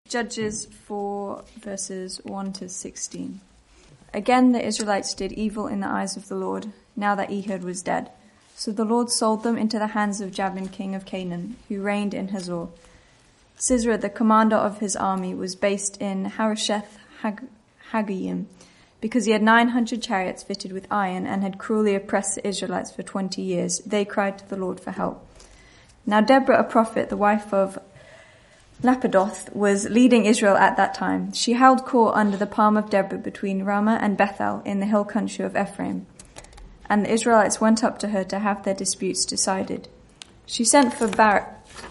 Judges 4 verses 1 to 16. Again the Israelites did evil in the eyes of the Lord, now that Ehud was dead. So the Lord sold them into the hands of Jabin king of Canaan, who reigned in Hazor. Sisera, the commander of his army, was based in Harosheth Hagoyim, because he had 900 chariots fitted with iron and had cruelly oppressed the Israelites for 20 years. They cried to the Lord for help. Now Deborah, a prophet, the wife of Lapidoth, was leading Israel at that time. She held court under the palm of Deborah between Ramah and Bethel in the hill country of Ephraim. And the Israelites went up to her to have their disputes decided. She sent for Barak,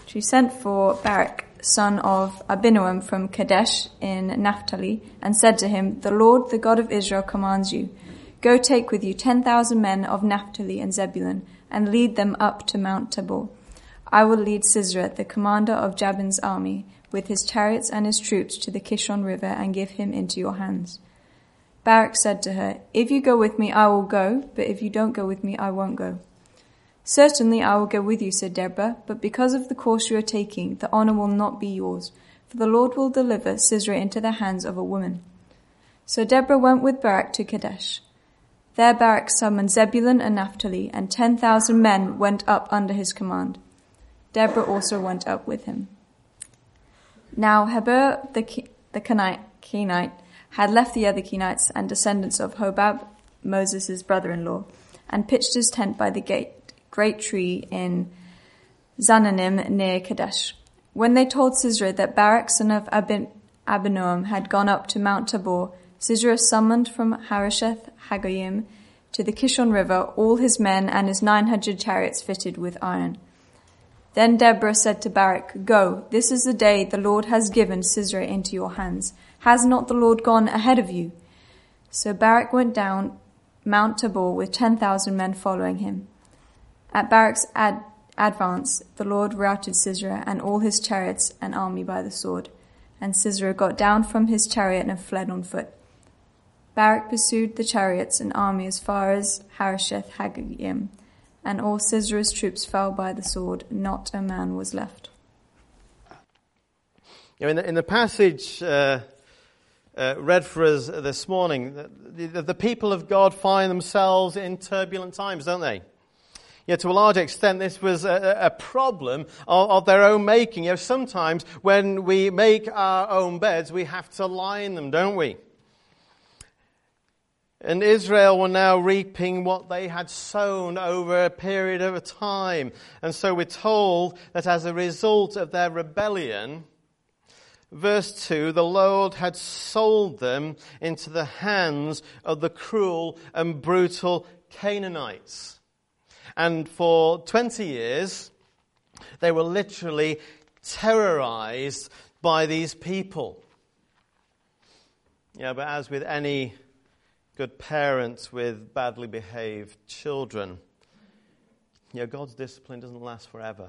son of Abinoam from Kadesh in Naphtali, and said to him, "The Lord, the God of Israel, commands you, go take with you 10,000 men of Naphtali and Zebulun, and lead them up to Mount Tabor. I will lead Sisera, the commander of Jabin's army, with his chariots and his troops to the Kishon River, and give him into your hands." Barak said to her, "If you go with me, I will go, but if you don't go with me, I won't go." "Certainly I will go with you," said Deborah, "but because of the course you are taking, the honor will not be yours, for the Lord will deliver Sisera into the hands of a woman." So Deborah went with Barak to Kadesh. There Barak summoned Zebulun and Naphtali, and 10,000 men went up under his command. Deborah also went up with him. Now Heber the Kenite had left the other Kenites and descendants of Hobab, Moses' brother-in-law, and pitched his tent by the great tree in Zananim near Kadesh. When they told Sisera that Barak, son of Abinoam, had gone up to Mount Tabor, Sisera summoned from Harosheth Hagoyim to the Kishon River all his men and his 900 chariots fitted with iron. Then Deborah said to Barak, "Go, this is the day the Lord has given Sisera into your hands. Has not the Lord gone ahead of you?" So Barak went down Mount Tabor with 10,000 men following him. At Barak's advance, the Lord routed Sisera and all his chariots and army by the sword, and Sisera got down from his chariot and fled on foot. Barak pursued the chariots and army as far as Harosheth Hagoyim, and all Sisera's troops fell by the sword. Not a man was left. In the passage read for us this morning, the people of God find themselves in turbulent times, don't they? To a large extent, this was a problem of their own making. Sometimes when we make our own beds, we have to lie in them, don't we? And Israel were now reaping what they had sown over a period of time. And so we're told that as a result of their rebellion, verse 2, the Lord had sold them into the hands of the cruel and brutal Canaanites. And for 20 years, they were literally terrorized by these people. But as with any good parents with badly behaved children, God's discipline doesn't last forever.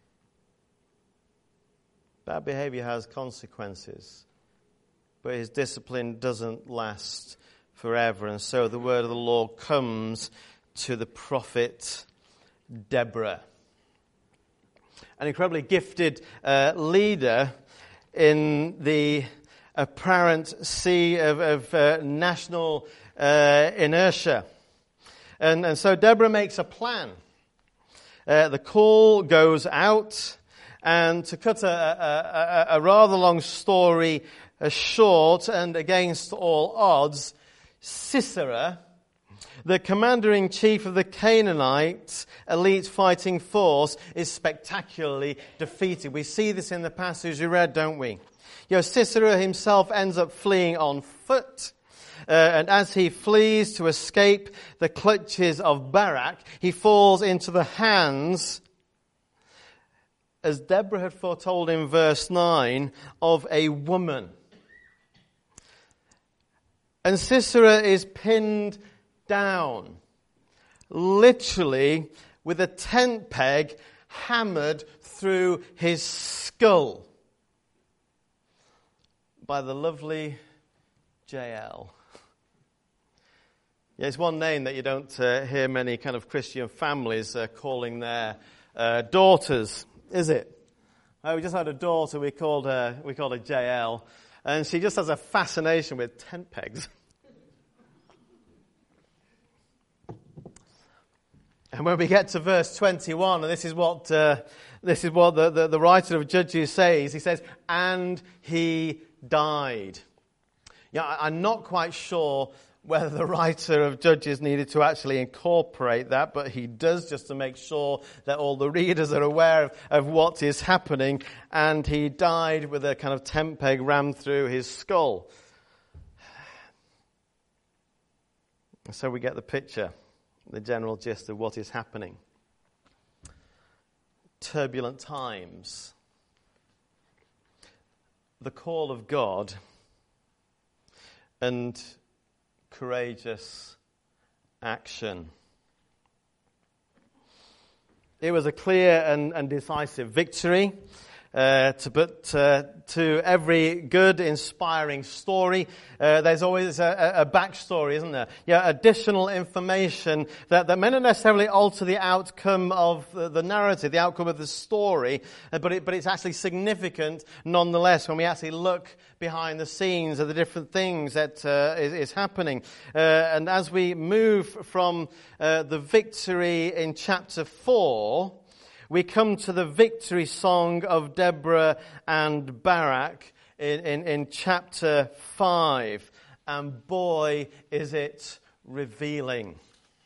Bad behavior has consequences, but his discipline doesn't last forever. And so the word of the Lord comes to the prophet Deborah, an incredibly gifted leader in the apparent sea of national inertia. And so Deborah makes a plan. The call goes out, and to cut a rather long story short, and against all odds, Sisera, the commander-in-chief of the Canaanite elite fighting force, is spectacularly defeated. We see this in the passage we read, don't we? Sisera himself ends up fleeing on foot. And as he flees to escape the clutches of Barak, he falls into the hands, as Deborah had foretold in verse 9, of a woman. And Sisera is pinned down, literally with a tent peg hammered through his skull by the lovely Jael. It's one name that you don't hear many kind of Christian families calling their daughters, is it? We just had a daughter, we called her JL, and she just has a fascination with tent pegs. And when we get to verse 21, and this is what the writer of Judges says, he says, "And he died." Yeah, I'm not quite sure whether the writer of Judges needed to actually incorporate that, but he does, just to make sure that all the readers are aware of what is happening. And he died with a kind of tent peg rammed through his skull. So we get the picture, the general gist of what is happening. Turbulent times. The call of God and courageous action. It was a clear and decisive victory. To every good, inspiring story, there's always a backstory, isn't there? Yeah, additional information that may not necessarily alter the outcome of the narrative, the outcome of the story, but it's actually significant nonetheless when we actually look behind the scenes of the different things that is happening. And as we move from the victory in chapter 4, we come to the victory song of Deborah and Barak in chapter 5. And boy, is it revealing.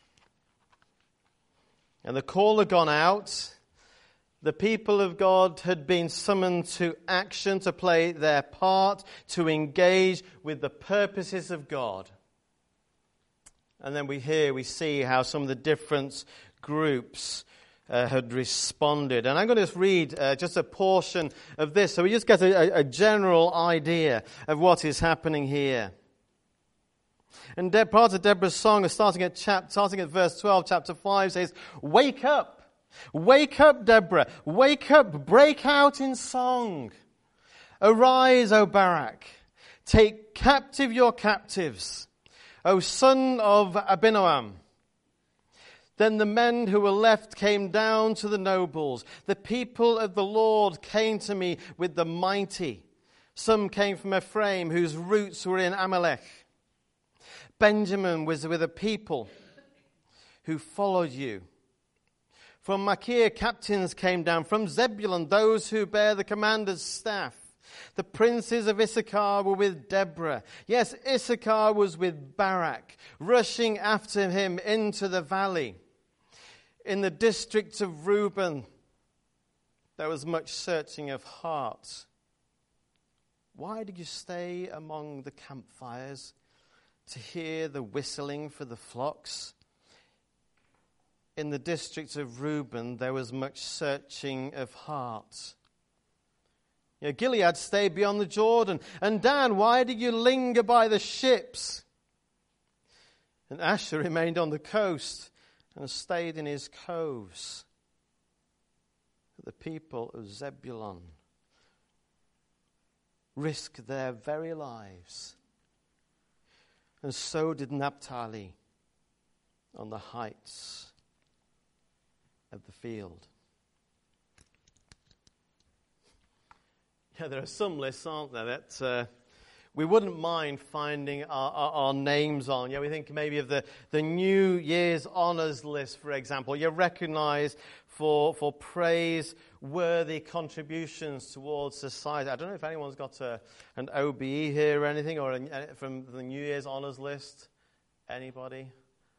And the call had gone out. The people of God had been summoned to action, to play their part, to engage with the purposes of God. And then we see how some of the different groups had responded. And I'm going to just read just a portion of this so we just get a general idea of what is happening here. And part of Deborah's song, starting at verse 12, chapter 5, says, "Wake up! Wake up, Deborah! Wake up! Break out in song! Arise, O Barak! Take captive your captives, O son of Abinoam." Then the men who were left came down to the nobles. The people of the Lord came to me with the mighty. Some came from Ephraim, whose roots were in Amalek. Benjamin was with a people who followed you. From Machir, captains came down. From Zebulun, those who bear the commander's staff. The princes of Issachar were with Deborah. Yes, Issachar was with Barak, rushing after him into the valley. In the district of Reuben, there was much searching of heart. Why did you stay among the campfires to hear the whistling for the flocks? In the district of Reuben, there was much searching of heart. Gilead stayed beyond the Jordan. And Dan, why did you linger by the ships? And Asher remained on the coast and stayed in his coves. The people of Zebulun risked their very lives. And so did Naphtali on the heights of the field. Yeah, there are some lists, aren't there, that we wouldn't mind finding our names on. Yeah, we think maybe of the New Year's Honours list, for example. You're recognised for praise-worthy contributions towards society. I don't know if anyone's got an OBE here or anything, or from the New Year's Honours list. Anybody?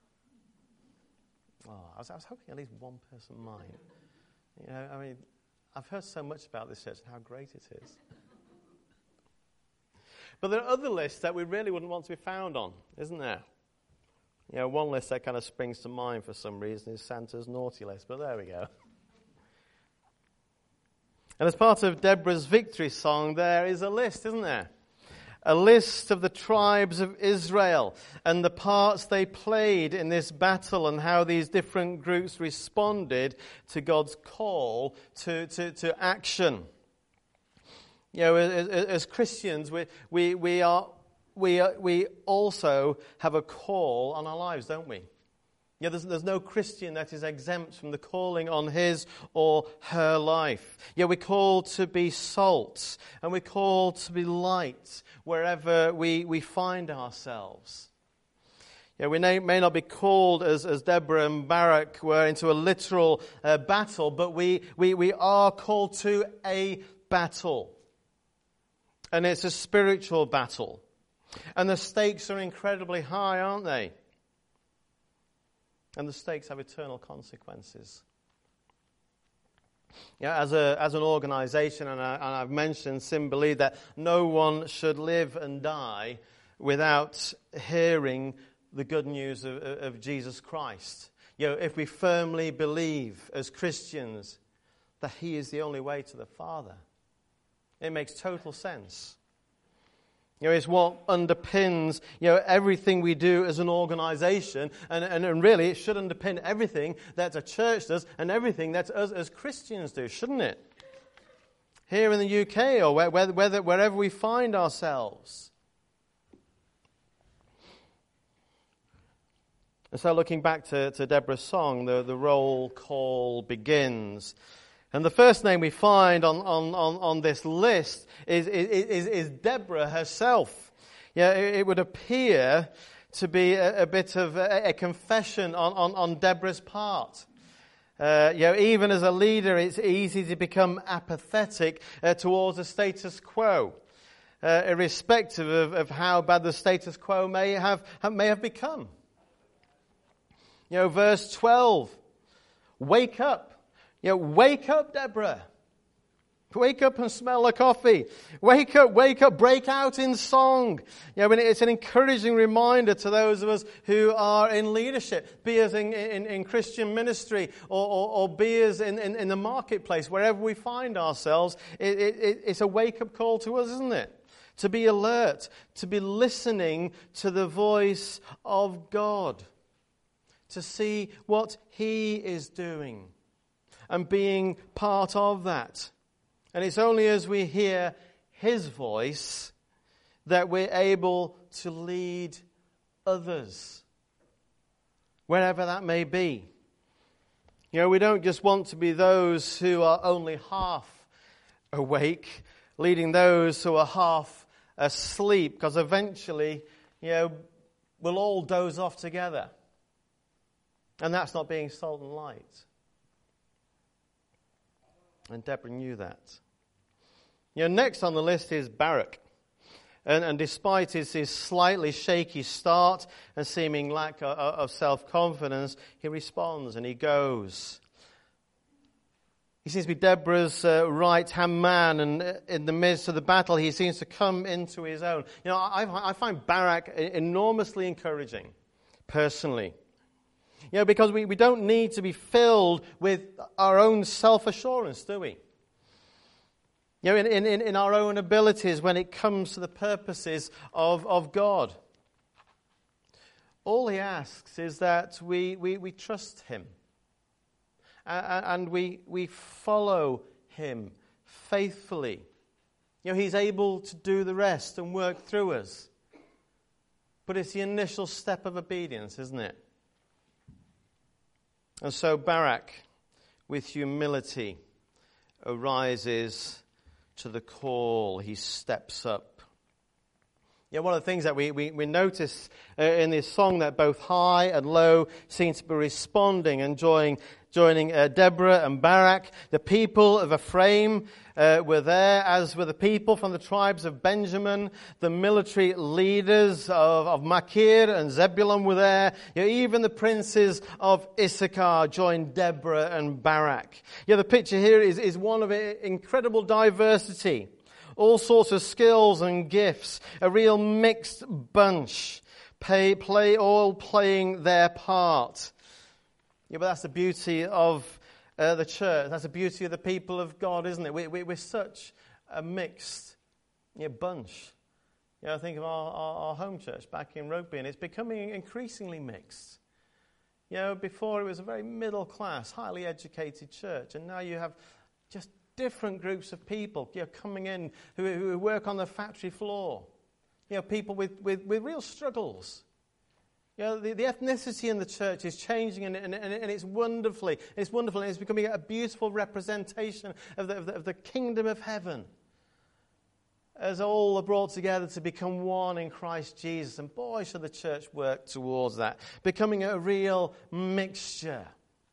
Oh, I was hoping at least one person might. I've heard so much about this church and how great it is. But there are other lists that we really wouldn't want to be found on, isn't there? One list that kind of springs to mind for some reason is Santa's naughty list, but there we go. And as part of Deborah's victory song, there is a list, isn't there? A list of the tribes of Israel and the parts they played in this battle and how these different groups responded to God's call to action. As Christians, we also have a call on our lives, don't we? Yeah, there's no Christian that is exempt from the calling on his or her life. Yeah, we're called to be salt, and we're called to be light wherever we find ourselves. Yeah, we may not be called as Deborah and Barak were into a literal battle, but we are called to a battle. And it's a spiritual battle. And the stakes are incredibly high, aren't they? And the stakes have eternal consequences. Yeah, as an organization, and I've mentioned, Sim believe that no one should live and die without hearing the good news of Jesus Christ. You know, if we firmly believe as Christians that he is the only way to the Father, it makes total sense. You know, it's what underpins, everything we do as an organization, and really it should underpin everything that a church does and everything that us as Christians do, shouldn't it? Here in the UK or wherever we find ourselves. And so looking back to Deborah's song, the roll call begins. And the first name we find on this list is Deborah herself. Yeah, it would appear to be a bit of a confession on Deborah's part. Even as a leader, it's easy to become apathetic towards the status quo, irrespective of how bad the status quo may have become. Verse 12, wake up. Wake up, Deborah. Wake up and smell the coffee. Wake up, break out in song. It's an encouraging reminder to those of us who are in leadership, be us in Christian ministry or be us in the marketplace, wherever we find ourselves. It's a wake-up call to us, isn't it? To be alert, to be listening to the voice of God, to see what he is doing and being part of that. And it's only as we hear his voice that we're able to lead others, wherever that may be. We don't just want to be those who are only half awake, leading those who are half asleep, because eventually, we'll all doze off together. And that's not being salt and light. And Deborah knew that. Next on the list is Barak. And despite his slightly shaky start and seeming lack of self-confidence, he responds and he goes. He seems to be Deborah's right-hand man, and in the midst of the battle, he seems to come into his own. I find Barak enormously encouraging, personally. Because we don't need to be filled with our own self-assurance, do we? In our own abilities when it comes to the purposes of God. All he asks is that we trust him. And we follow him faithfully. He's able to do the rest and work through us. But it's the initial step of obedience, isn't it? And so Barak, with humility, arises to the call. He steps up. One of the things that we notice in this song, that both high and low seem to be responding and joining Deborah and Barak. The people of Ephraim were there, as were the people from the tribes of Benjamin. The military leaders of Machir and Zebulun were there. Even the princes of Issachar joined Deborah and Barak. The picture here is one of incredible diversity. All sorts of skills and gifts. A real mixed bunch. All playing their part. But that's the beauty of the church. That's the beauty of the people of God, isn't it? We're such a mixed bunch. I think of our home church back in Rugby, and it's becoming increasingly mixed. Before it was a very middle class, highly educated church, and now you have just different groups of people coming in who work on the factory floor. People with real struggles. You know, the ethnicity in the church is changing, and it's wonderfully. It's wonderful, and it's becoming a beautiful representation of the kingdom of heaven, as all are brought together to become one in Christ Jesus. And boy, should the church work towards that, becoming a real mixture.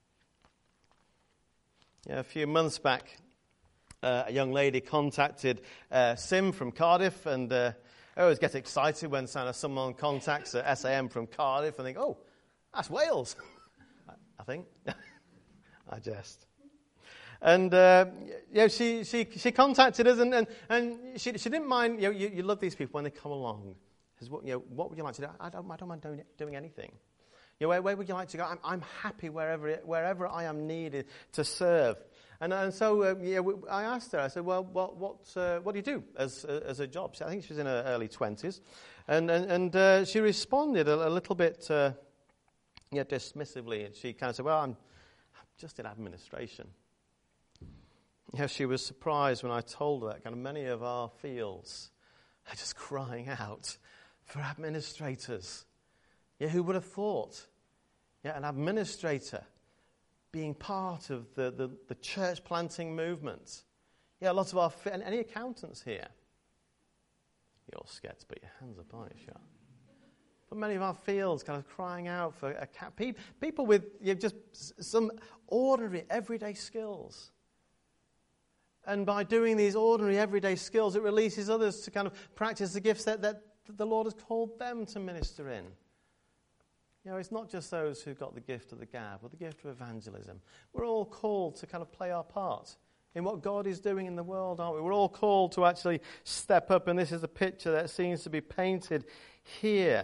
A few months back, a young lady contacted Sim from Cardiff, and I always get excited when someone contacts SAM from Cardiff and think, oh, that's Wales, I think. I jest. And she contacted us, and she didn't mind. You love these people when they come along. Says, what would you like to do? I don't mind doing anything. Where would you like to go? I'm happy wherever I am needed to serve. And so I asked her. I said, well, what do you do as a job? I think she was in her early 20s, and she responded a little bit dismissively. And she kind of said, well, I'm just in administration. She was surprised when I told her that kind of many of our fields are just crying out for administrators. Who would have thought? An administrator being part of the church planting movement. Lots of our and any accountants here. You're scared to put your hands up, aren't you, Sean? But many of our fields kind of crying out for people with just some ordinary everyday skills. And by doing these ordinary everyday skills, it releases others to kind of practice the gifts that the Lord has called them to minister in. It's not just those who've got the gift of the gab or the gift of evangelism. We're all called to kind of play our part in what God is doing in the world, aren't we? We're all called to actually step up, and this is a picture that seems to be painted here.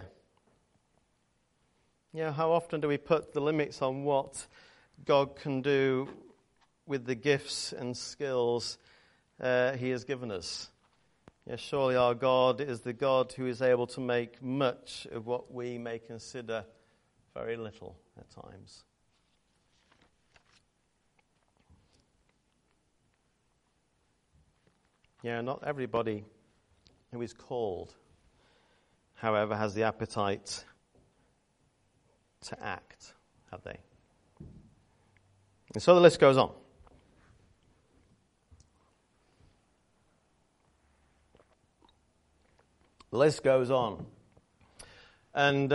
How often do we put the limits on what God can do with the gifts and skills He has given us? Surely our God is the God who is able to make much of what we may consider very little at times. Not everybody who is called, however, has the appetite to act, have they? And so the list goes on. The list goes on. And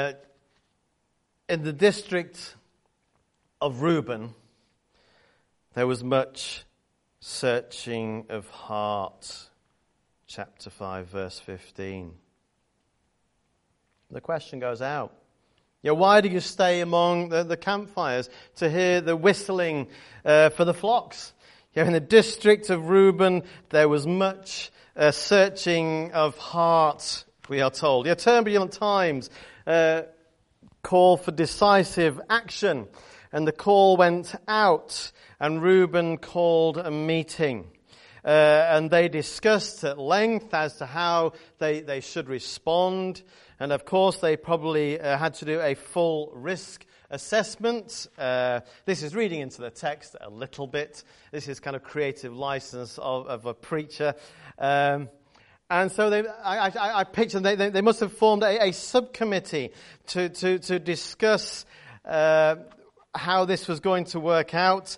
in the district of Reuben, there was much searching of heart. Chapter 5, verse 15. The question goes out. Why do you stay among the campfires to hear the whistling for the flocks? In the district of Reuben, there was much searching of heart, we are told. Turbulent times call for decisive action, and the call went out, and Reuben called a meeting. And they discussed at length as to how they should respond. And of course, they probably had to do a full risk assessment. This is reading into the text a little bit. This is kind of creative license of a preacher. And so I picture they must have formed a subcommittee to discuss how this was going to work out.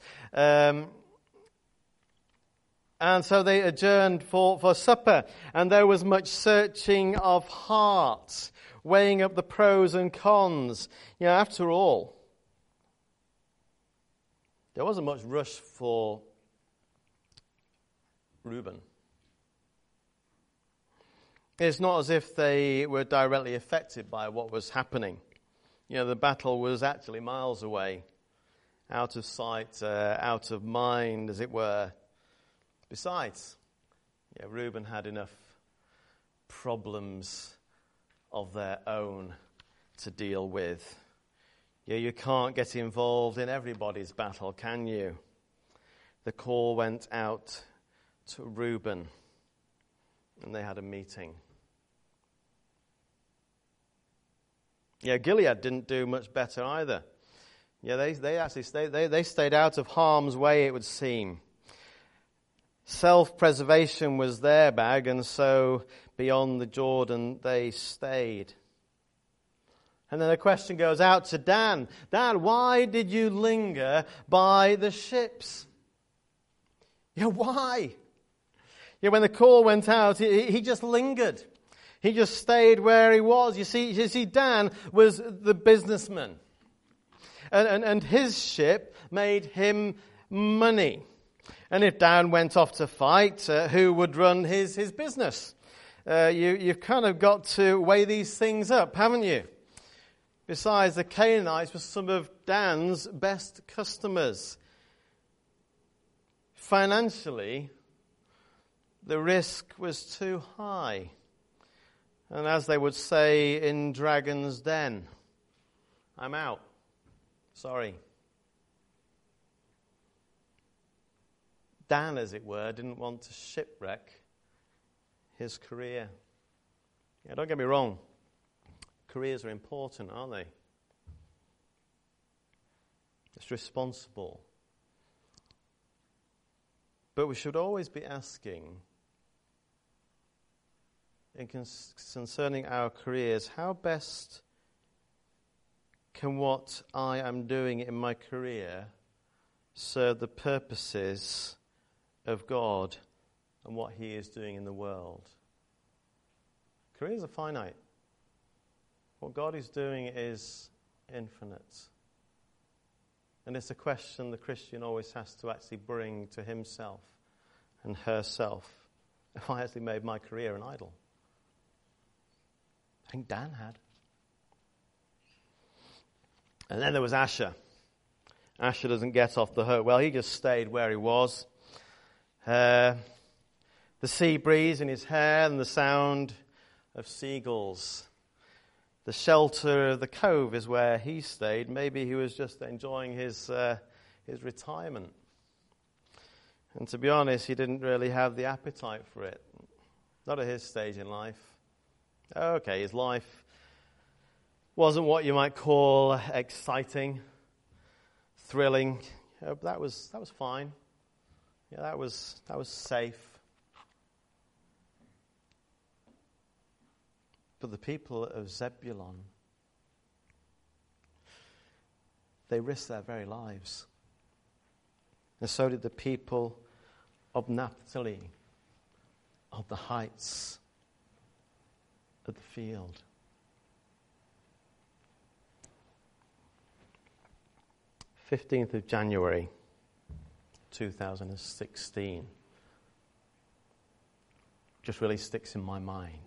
And so they adjourned for supper, and there was much searching of heart, weighing up the pros and cons. After all, there wasn't much rush for Reuben. It's not as if they were directly affected by what was happening. The battle was actually miles away, out of sight, out of mind, as it were. Besides, Reuben had enough problems of their own to deal with. You can't get involved in everybody's battle, can you? The call went out to Reuben, and they had a meeting. Gilead didn't do much better either. They actually stayed out of harm's way, it would seem. Self-preservation was their bag, and so beyond the Jordan they stayed. And then the question goes out to Dan. Dan, why did you linger by the ships? Yeah, why? Yeah, when the call went out, he just lingered. He just stayed where he was. You see, Dan was the businessman. And his ship made him money. And if Dan went off to fight, who would run his business? You've kind of got to weigh these things up, haven't you? Besides, the Canaanites were some of Dan's best customers. Financially, the risk was too high. And as they would say in Dragon's Den, I'm out. Sorry. Dan, as it were, didn't want to shipwreck his career. Yeah, don't get me wrong. Careers are important, aren't they? It's responsible. But we should always be asking, concerning our careers, how best can what I am doing in my career serve the purposes of God and what He is doing in the world? Careers are finite. What God is doing is infinite. And it's a question the Christian always has to actually bring to himself and herself. Have I actually made my career an idol? I think Dan had. And then there was Asher. Asher doesn't get off the hook. Well, he just stayed where he was. The sea breeze in his hair and the sound of seagulls. The shelter of the cove is where he stayed. Maybe he was just enjoying his retirement. And to be honest, he didn't really have the appetite for it. Not at his stage in life. Okay, his life wasn't what you might call exciting, thrilling. But that was fine. Yeah, that was safe. But the people of Zebulun, they risked their very lives. And so did the people of Naphtali, of the heights, of the field. January 15th, 2016. Just really sticks in my mind.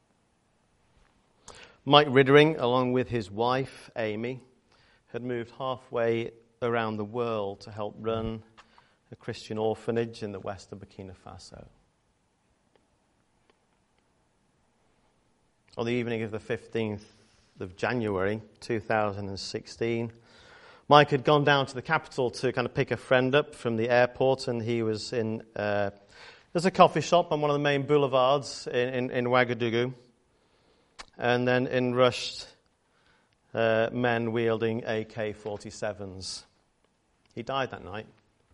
Mike Riddering, along with his wife, Amy, had moved halfway around the world to help run a Christian orphanage in the west of Burkina Faso. On the evening of the 15th of January 2016, Mike had gone down to the capital to kind of pick a friend up from the airport, and he was in there's a coffee shop on one of the main boulevards in Ouagadougou. And then in rushed men wielding AK-47s. He died that night,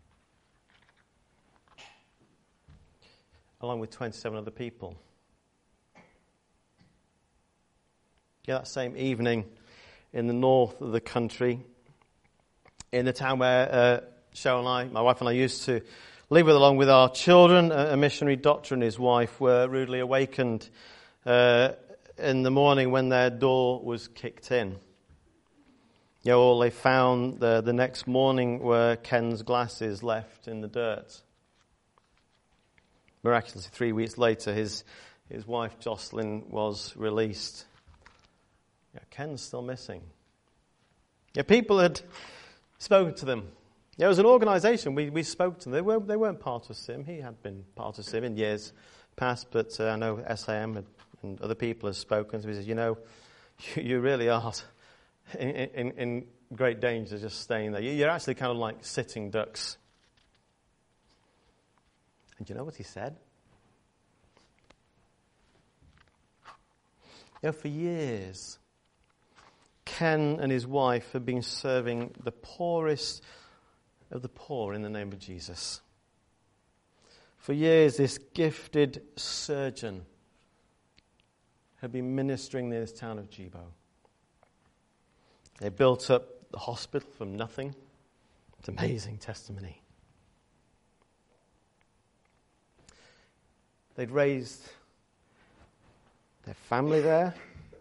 along with 27 other people. Yeah, that same evening in the north of the country, in the town where Cheryl and I, my wife and I, used to live with along with our children, a missionary doctor and his wife were rudely awakened in the morning when their door was kicked in. You know, all they found the next morning were Ken's glasses left in the dirt. Miraculously, 3 weeks later, his wife Jocelyn was released. Yeah, Ken's still missing. Yeah, people had spoken to them. Yeah, it was an organisation. We spoke to them. They weren't part of SIM. He had been part of SIM in years past, but I know SAM and other people have spoken. So he says, you know, you really are in great danger just staying there. You're actually kind of like sitting ducks. And do you know what he said? You know, for years, Ken and his wife have been serving the poorest of the poor in the name of Jesus. For years, this gifted surgeon had been ministering in this town of Jibo. They built up the hospital from nothing. It's amazing testimony. They'd raised their family there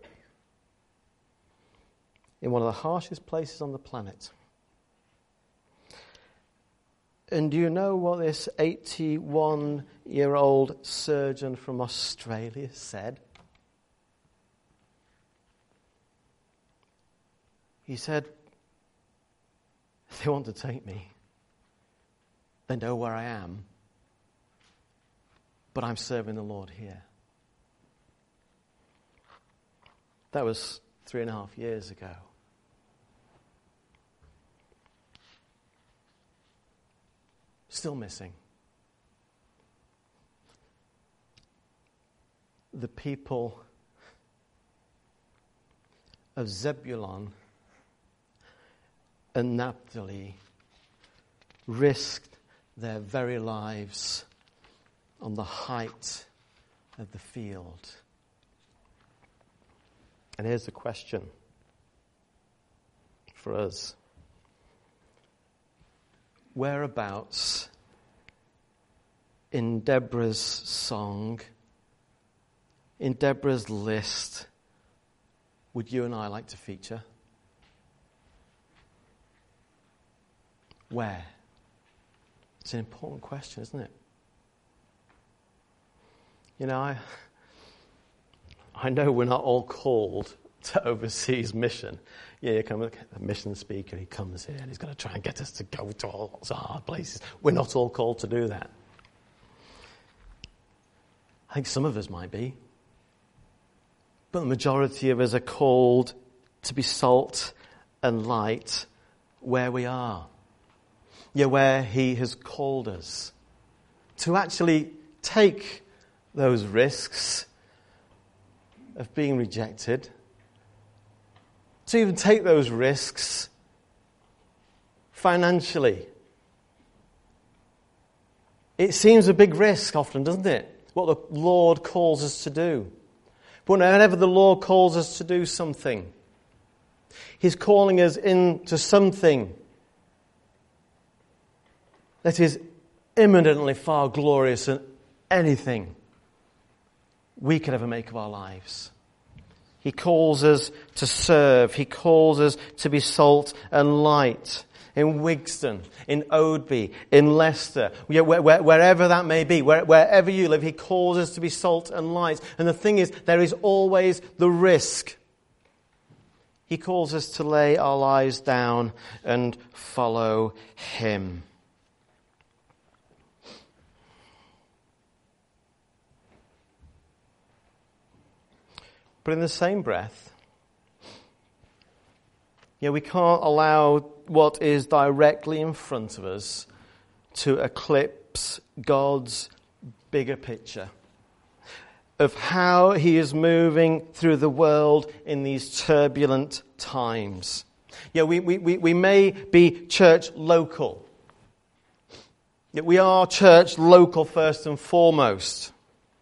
in one of the harshest places on the planet. And do you know what this 81-year-old surgeon from Australia said? He said, if they want to take me, they know where I am, but I'm serving the Lord here. That was 3.5 years ago. Still missing. The people of Zebulun and Naphtali risked their very lives on the height of the field. And here's the question for us. Whereabouts in Deborah's song, in Deborah's list, would you and I like to feature? Where? It's an important question, isn't it? You know, I know we're not all called to overseas mission. Yeah, you come, a mission speaker, he comes here and he's going to try and get us to go to all those hard places. We're not all called to do that. I think some of us might be. But the majority of us are called to be salt and light where we are. Yeah, where he has called us. To actually take those risks of being rejected. To even take those risks financially. It seems a big risk often, doesn't it? What the Lord calls us to do. But whenever the Lord calls us to do something, He's calling us into something that is imminently far glorious than anything we could ever make of our lives. He calls us to serve. He calls us to be salt and light. In Wigston, in Oadby, in Leicester, wherever that may be, wherever you live, He calls us to be salt and light. And the thing is, there is always the risk. He calls us to lay our lives down and follow Him. But in the same breath, we can't allow what is directly in front of us to eclipse God's bigger picture of how He is moving through the world in these turbulent times. We may be church local. We are church local first and foremost.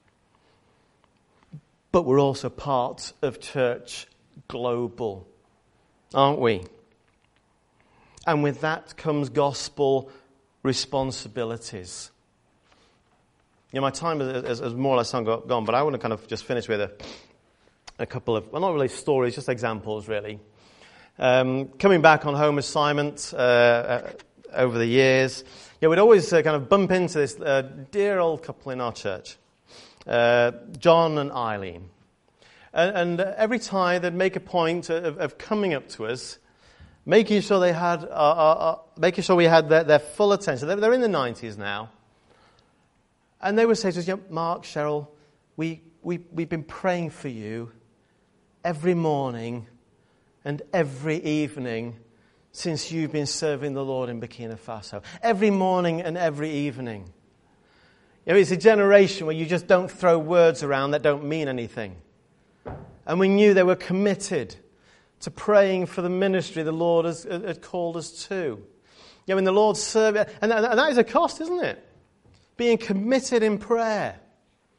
But we're also part of church global, aren't we? And with that comes gospel responsibilities. My time has more or less gone, but I want to kind of just finish with a couple of, well, not really stories, just examples, really. Coming back on home assignment over the years, we'd always kind of bump into this dear old couple in our church. John and Eileen. And every time they'd make a point of coming up to us, making sure they had, making sure we had their full attention. They're in the 90s now. And they would say to us, Mark, Cheryl, we've been praying for you every morning and every evening since you've been serving the Lord in Burkina Faso. Every morning and every evening. It's a generation where you just don't throw words around that don't mean anything. And we knew they were committed to praying for the ministry the Lord has called us to. In the Lord's service, and that is a cost, isn't it? Being committed in prayer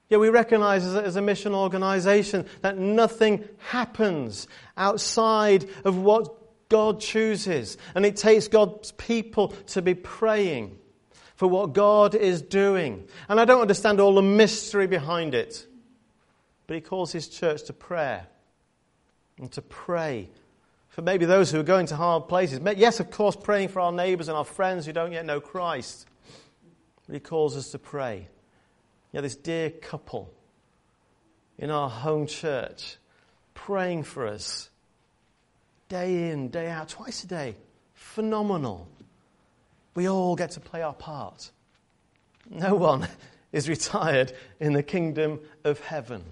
Yeah, we recognize as a mission organization that nothing happens outside of what God chooses. And it takes God's people to be praying for what God is doing. And I don't understand all the mystery behind it. But he calls his church to prayer. And to pray for maybe those who are going to hard places. Yes, of course, praying for our neighbours and our friends who don't yet know Christ. But he calls us to pray. Yeah, this dear couple in our home church praying for us day in, day out, twice a day. Phenomenal. We all get to play our part. No one is retired in the kingdom of heaven.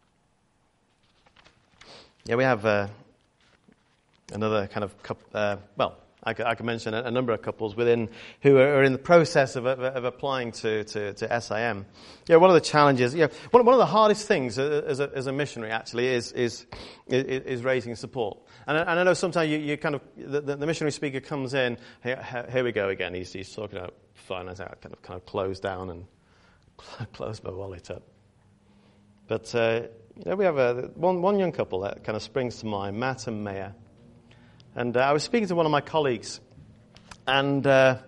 Yeah, we have another kind of couple, I could mention a number of couples within who are in the process of applying to SIM. Yeah, one of the challenges, one of the hardest things as a missionary actually is raising support. And I know sometimes you kind of the missionary speaker comes in. Here we go again. He's talking about finance. I kind of close down and close my wallet up. But we have one young couple that kind of springs to mind, Matt and Maya. And I was speaking to one of my colleagues, and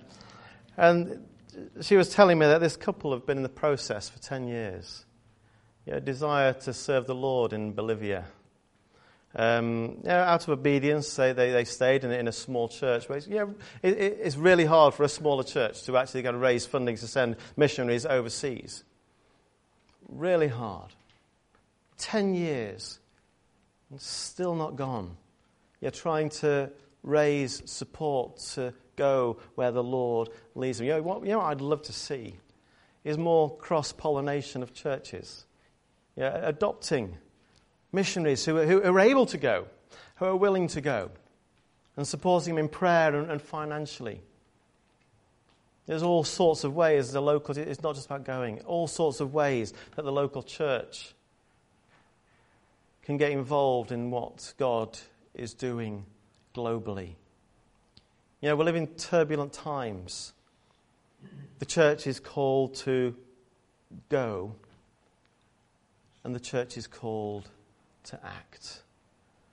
she was telling me that this couple have been in the process for 10 years. Desire to serve the Lord in Bolivia. Out of obedience, they stayed in a small church. But it's really hard for a smaller church to actually go and raise funding to send missionaries overseas. Really hard. 10 years, and still not gone. You're trying to raise support to go where the Lord leads them. What I'd love to see is more cross-pollination of churches. Adopting missionaries who are able to go, who are willing to go, and supporting them in prayer and financially. There's all sorts of ways it's not just about going, all sorts of ways that the local church can get involved in what God is doing globally. We live in turbulent times. The church is called to go, and the church is called to act.